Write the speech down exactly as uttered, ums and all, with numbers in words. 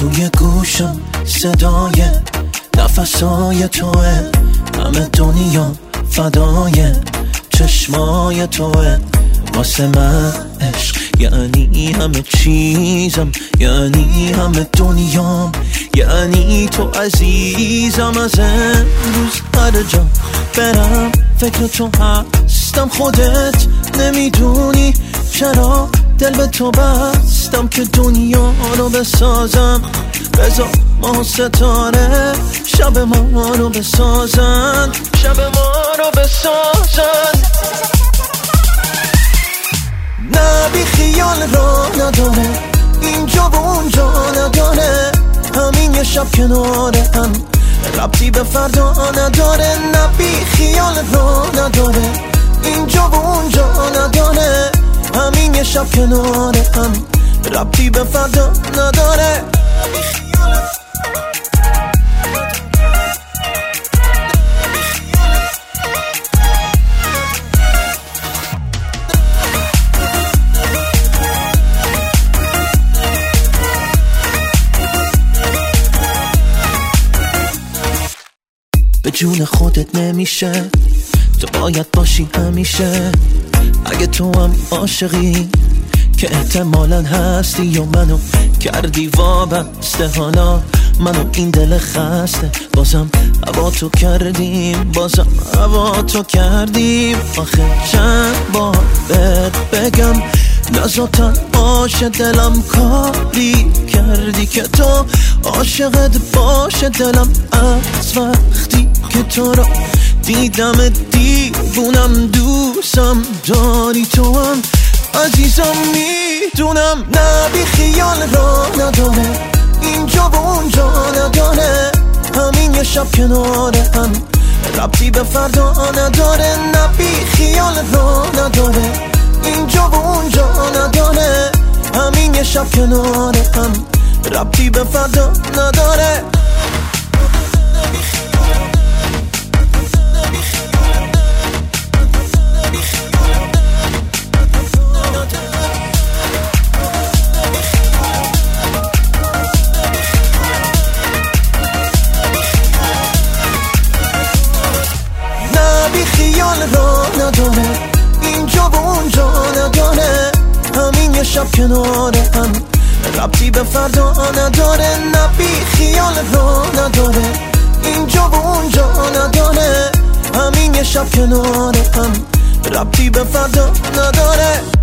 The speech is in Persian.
توی گوشم صدای نفسای توه، همه دنیا فدای چشمای توه. واسه من عشق یعنی همه چیزم، یعنی همه دنیام، یعنی تو عزیزم. از امروز هر جا برم فکر تو هستم، خودت نمیدونی چرا دل به تو بستم که دنیا رو بسازم. بذار ما ستاره شب ما رو بسازن، شب ما رو بسازن. نه بی خیال را نداره، اینجا و اونجا نداره، همین یه شب کناره هم ربطی به فردا نداره. نه بی خیال را نداره، اینجا و اونجا نداره، همین یه شب کناره هم ربطی به فردا نداره. به جون خودت نمیشه، تو باید باشی همیشه. اگه تو هم عاشقی که احتمالاً هستی و منو کردی وابسته، حالا منو این دل خسته بازم هوا تو کردیم، بازم هوا تو کردیم. آخه چند بار بهت بگم نزاتن باشه دلم، کاری کردی که تو عاشقت باشه دلم. از وقتی که تو رو دیدم دیوونم، دوستم داری تو هم عزیزم میدونم. نه بی خیال را نداره، اینجا و اونجا نداره، همین یه شب کناره هم ربطی به فردا نداره. نه بی خیال را نداره، اینجا و اونجا نداره، همین یه شب کناره هم ربطی به فردا نداره. خیال را نداره، اینجا و اونجا نداره، همین یه شب کناره هم ربطی به فردا نداره. نه بی خیال را نداره، اینجا و اونجا نداره، همین یه شب کناره هم ربطی به فردا نداره.